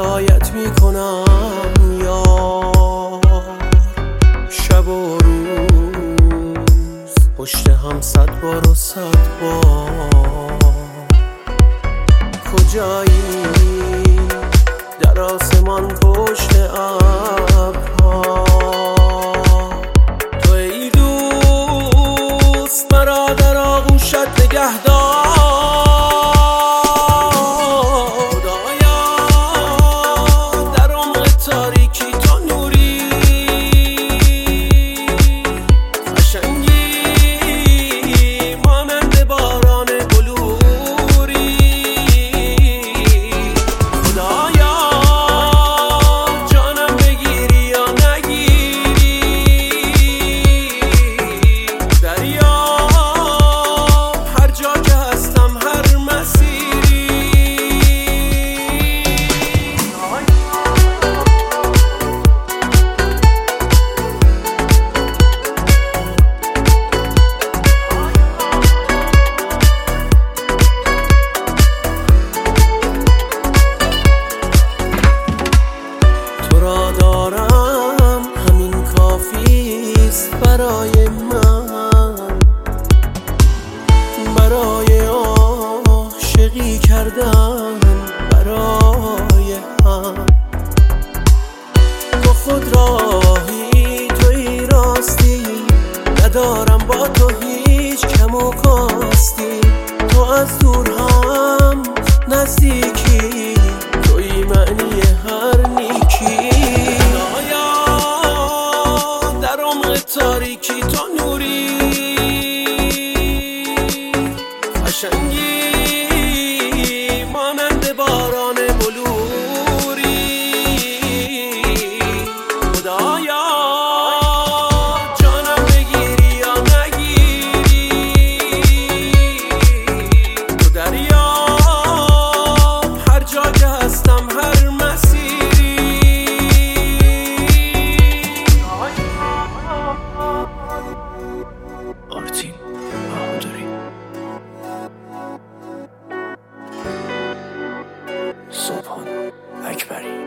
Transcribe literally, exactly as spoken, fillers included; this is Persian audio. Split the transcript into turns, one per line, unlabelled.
هدایت میکنم یار، شب و روز پشت هم صد بار و صد بار. کجایی در آسمان پشت ابرها، تو ای دوست مرا در آغوشت نگهدار. برای من، برای عاشقی کردن، برای هم. تو خود راهی، توی راستی، ندارم با تو هیچ کم و کاستی. تو از دور هم نزدیکی، توی معنی هر نیکی. تاریکی تو نوری، قشنگی مانند باران بلوری. خدایا جانم بگیری یا نگیری، تو دریا هر جا که هستم، هر مسیری. آرتین بهادری، سبحان اکبری.